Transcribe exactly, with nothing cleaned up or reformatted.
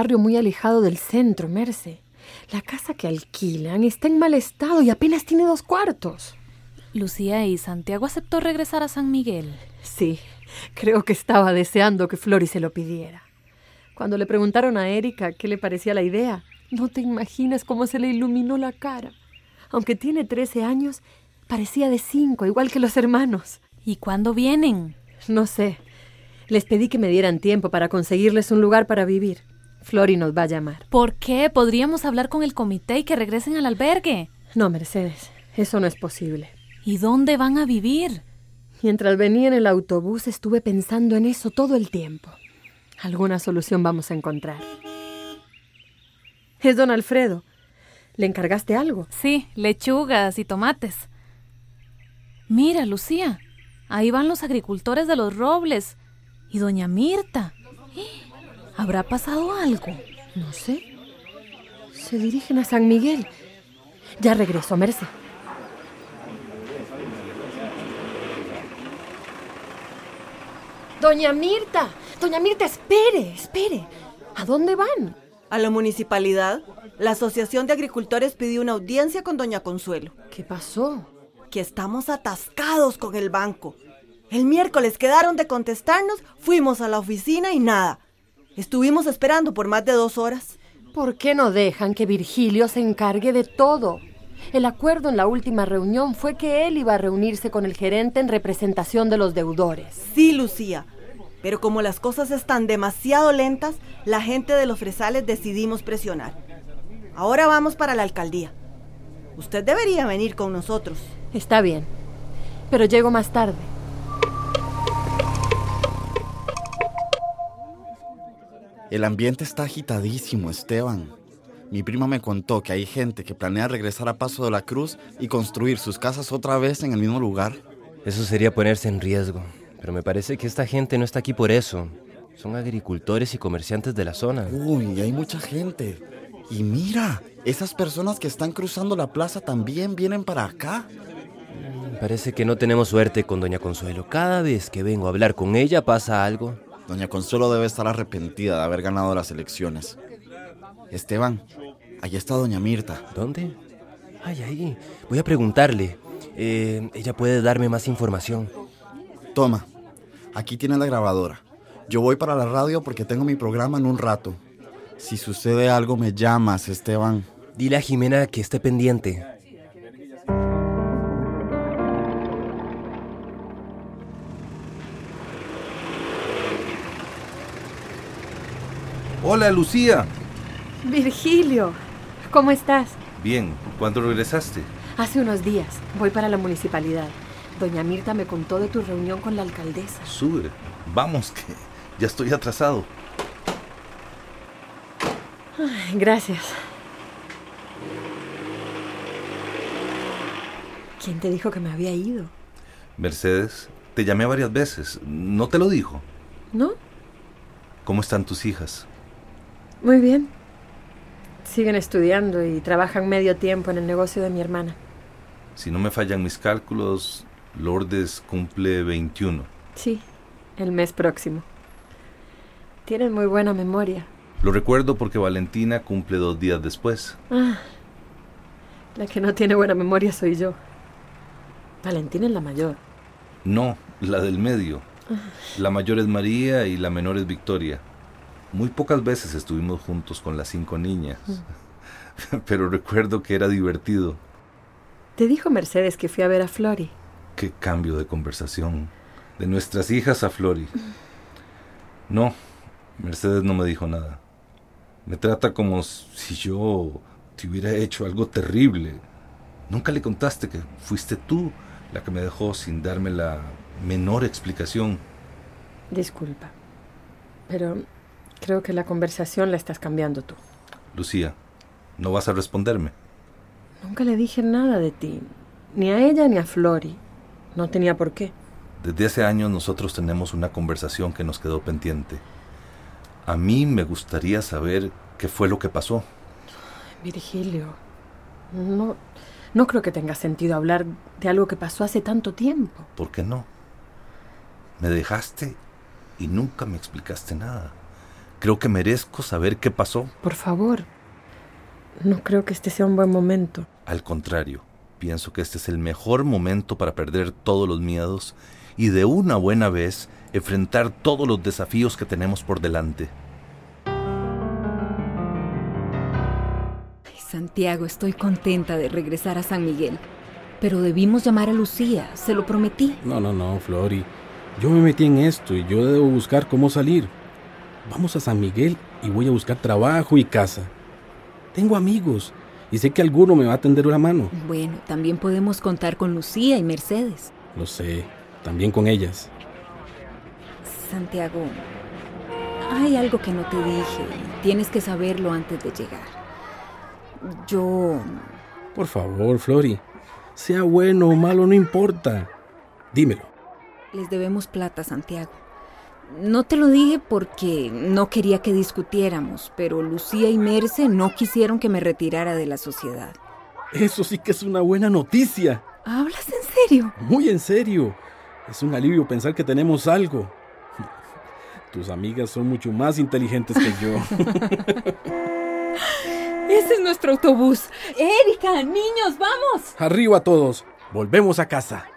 barrio muy alejado del centro, Merce. La casa que alquilan está en mal estado y apenas tiene dos cuartos. Lucía, ¿y Santiago aceptó regresar a San Miguel? Sí, creo que estaba deseando que Flori se lo pidiera. Cuando le preguntaron a Erika qué le parecía la idea, no te imaginas cómo se le iluminó la cara. Aunque tiene trece años, parecía de cinco, igual que los hermanos. ¿Y cuándo vienen? No sé. Les pedí que me dieran tiempo para conseguirles un lugar para vivir. Flori nos va a llamar. ¿Por qué? Podríamos hablar con el comité y que regresen al albergue. No, Mercedes, eso no es posible. ¿Y dónde van a vivir? Mientras venía en el autobús estuve pensando en eso todo el tiempo. Alguna solución vamos a encontrar. Es don Alfredo. ¿Le encargaste algo? Sí, lechugas y tomates. Mira, Lucía, ahí van los agricultores de los Robles y doña Mirta. ¿Habrá pasado algo? No sé. Se dirigen a San Miguel. Ya regreso, Merce. Doña Mirta, doña Mirta, espere, espere. ¿A dónde van? A la municipalidad. La Asociación de Agricultores pidió una audiencia con doña Consuelo. ¿Qué pasó? Que estamos atascados con el banco. El miércoles quedaron de contestarnos, fuimos a la oficina y nada. Estuvimos esperando por más de dos horas. ¿Por qué no dejan que Virgilio se encargue de todo? El acuerdo en la última reunión fue que él iba a reunirse con el gerente en representación de los deudores. Sí, Lucía, pero como las cosas están demasiado lentas, la gente de los fresales decidimos presionar. Ahora vamos para la alcaldía. Usted debería venir con nosotros. Está bien, pero llego más tarde. El ambiente está agitadísimo, Esteban. Mi prima me contó que hay gente que planea regresar a Paso de la Cruz y construir sus casas otra vez en el mismo lugar. Eso sería ponerse en riesgo, pero me parece que esta gente no está aquí por eso. Son agricultores y comerciantes de la zona. Uy, hay mucha gente. Y mira, esas personas que están cruzando la plaza también vienen para acá. Parece que no tenemos suerte con doña Consuelo. Cada vez que vengo a hablar con ella pasa algo. Doña Consuelo debe estar arrepentida de haber ganado las elecciones. Esteban, ahí está doña Mirta. ¿Dónde? Ay, ahí. Voy a preguntarle. Eh, ella puede darme más información. Toma, aquí tienes la grabadora. Yo voy para la radio porque tengo mi programa en un rato. Si sucede algo, me llamas, Esteban. Dile a Jimena que esté pendiente. Hola, Lucía. Virgilio, ¿cómo estás? Bien, ¿cuándo regresaste? Hace unos días. Voy para la municipalidad. Doña Mirta me contó de tu reunión con la alcaldesa. Sube, vamos, que ya estoy atrasado. Ay, gracias. ¿Quién te dijo que me había ido? Mercedes, te llamé varias veces. ¿No te lo dijo? ¿No? ¿Cómo están tus hijas? Muy bien. Siguen estudiando y trabajan medio tiempo en el negocio de mi hermana. Si no me fallan mis cálculos, Lourdes cumple veintiuno. Sí, el mes próximo. Tienen muy buena memoria. Lo recuerdo porque Valentina cumple dos días después. Ah, la que no tiene buena memoria soy yo. Valentina es la mayor. No, la del medio. La mayor es María y la menor es Victoria. Muy pocas veces estuvimos juntos con las cinco niñas. Pero recuerdo que era divertido. ¿Te dijo Mercedes que fui a ver a Flori? Qué cambio de conversación. De nuestras hijas a Flori. No, Mercedes no me dijo nada. Me trata como si yo te hubiera hecho algo terrible. Nunca le contaste que fuiste tú la que me dejó sin darme la menor explicación. Disculpa, pero creo que la conversación la estás cambiando tú. Lucía, ¿no vas a responderme? Nunca le dije nada de ti, ni a ella ni a Flori. No tenía por qué. Desde hace años nosotros tenemos una conversación que nos quedó pendiente. A mí me gustaría saber qué fue lo que pasó. Virgilio, no, no creo que tenga sentido hablar de algo que pasó hace tanto tiempo. ¿Por qué no? Me dejaste y nunca me explicaste nada. Creo que merezco saber qué pasó. Por favor, no creo que este sea un buen momento. Al contrario, pienso que este es el mejor momento para perder todos los miedos y de una buena vez enfrentar todos los desafíos que tenemos por delante. Ay, Santiago, estoy contenta de regresar a San Miguel. Pero debimos llamar a Lucía, se lo prometí. No, no, no, Flori. Yo me metí en esto y yo debo buscar cómo salir. Vamos a San Miguel y voy a buscar trabajo y casa. Tengo amigos y sé que alguno me va a tender una mano. Bueno, también podemos contar con Lucía y Mercedes. Lo sé, también con ellas. Santiago, hay algo que no te dije y tienes que saberlo antes de llegar. Yo... Por favor, Flori, sea bueno o malo, no importa. Dímelo. Les debemos plata, Santiago. No te lo dije porque no quería que discutiéramos, pero Lucía y Merce no quisieron que me retirara de la sociedad. Eso sí que es una buena noticia. ¿Hablas en serio? Muy en serio. Es un alivio pensar que tenemos algo. Tus amigas son mucho más inteligentes que yo. ¡Ese es nuestro autobús! ¡Erika, niños, vamos! Arriba todos. Volvemos a casa.